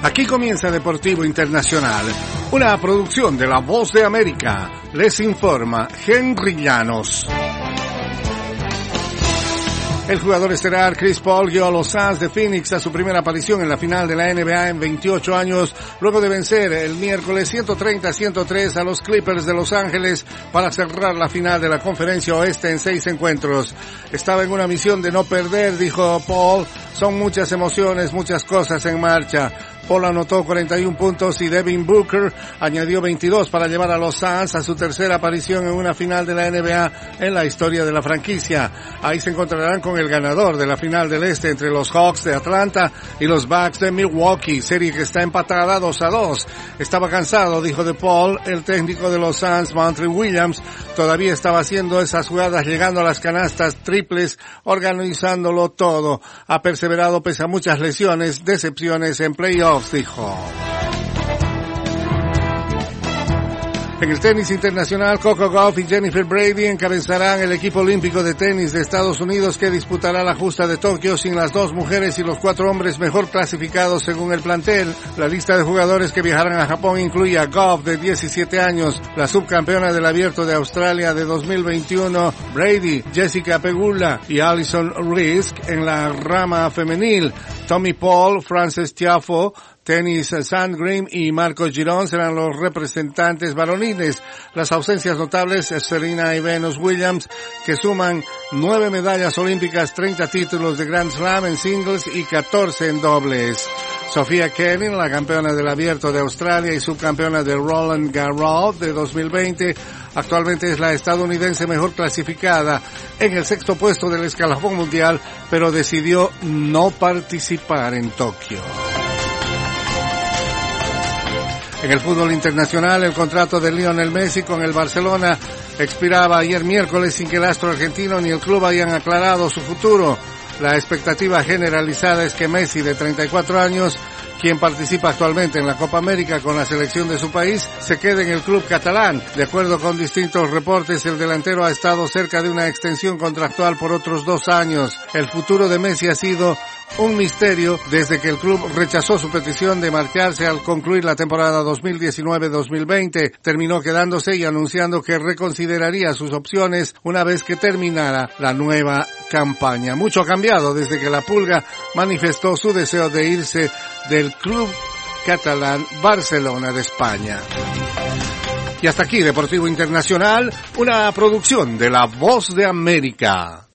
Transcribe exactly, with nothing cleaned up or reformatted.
Aquí comienza Deportivo Internacional, una producción de La Voz de América. Les informa Henry Llanos. El jugador estelar Chris Paul guió a los Suns de Phoenix a su primera aparición en la final de la N B A en veintiocho años, luego de vencer el miércoles ciento treinta a ciento tres a los Clippers de Los Ángeles para cerrar la final de la Conferencia Oeste en seis encuentros. Estaba en una misión de no perder, dijo Paul. Son muchas emociones, muchas cosas en marcha. Paul anotó cuarenta y un puntos y Devin Booker añadió veintidós para llevar a los Suns a su tercera aparición en una final de la N B A en la historia de la franquicia. Ahí se encontrarán con el ganador de la final del Este entre los Hawks de Atlanta y los Bucks de Milwaukee, serie que está empatada dos a dos. Estaba cansado, dijo de Paul. El técnico de los Suns, Monty Williams, todavía estaba haciendo esas jugadas, llegando a las canastas triples, organizándolo todo. Ha perseverado pese a muchas lesiones, decepciones en playoffs, dijo. En el tenis internacional, Coco Gauff y Jennifer Brady encabezarán el equipo olímpico de tenis de Estados Unidos que disputará la justa de Tokio sin las dos mujeres y los cuatro hombres mejor clasificados según el plantel. La lista de jugadores que viajarán a Japón incluye a Gauff, de diecisiete años, la subcampeona del Abierto de Australia de dos mil veintiuno, Brady, Jessica Pegula y Alison Risk en la rama femenil. Tommy Paul, Frances Tiafoe, Tenis Sandgren y Marco Girón serán los representantes varoniles. Las ausencias notables, Serena y Venus Williams, que suman nueve medallas olímpicas, treinta títulos de Grand Slam en singles y catorce en dobles. Sofía Kenin, la campeona del Abierto de Australia y subcampeona del Roland Garros de dos mil veinte, actualmente es la estadounidense mejor clasificada en el sexto puesto del escalafón mundial, pero decidió no participar en Tokio. En el fútbol internacional, el contrato de Lionel Messi con el Barcelona expiraba ayer miércoles sin que el astro argentino ni el club hayan aclarado su futuro. La expectativa generalizada es que Messi, de treinta y cuatro años, quien participa actualmente en la Copa América con la selección de su país, se quede en el club catalán. De acuerdo con distintos reportes, el delantero ha estado cerca de una extensión contractual por otros dos años. El futuro de Messi ha sido un misterio desde que el club rechazó su petición de marcharse al concluir la temporada dos mil diecinueve dos mil veinte. Terminó quedándose y anunciando que reconsideraría sus opciones una vez que terminara la nueva campaña. Mucho ha cambiado desde que la Pulga manifestó su deseo de irse del club catalán Barcelona de España. Y hasta aquí Deportivo Internacional, una producción de La Voz de América.